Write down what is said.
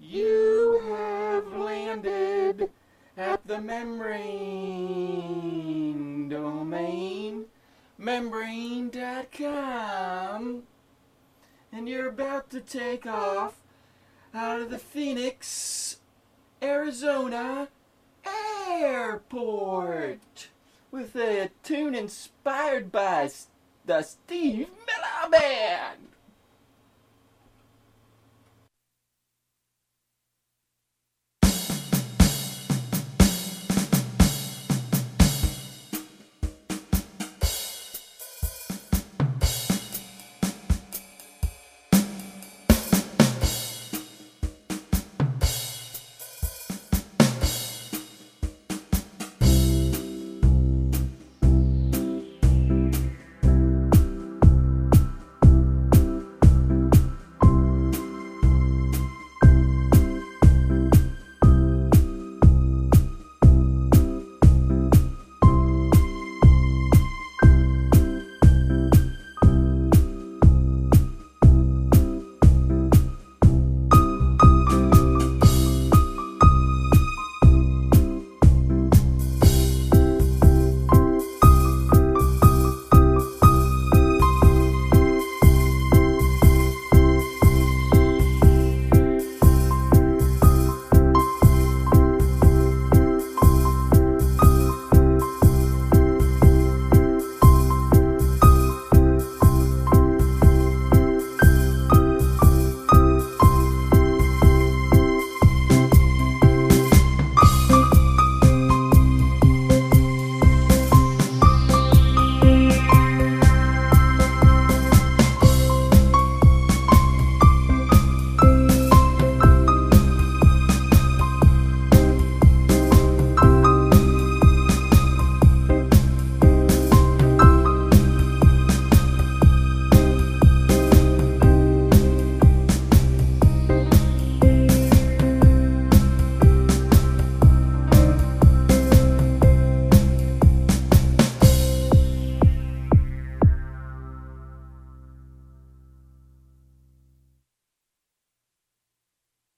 You have landed at the membrane domain, membrane.com, and you're about to take off out of the Phoenix, Arizona airport with a tune inspired by the Steve Miller Band.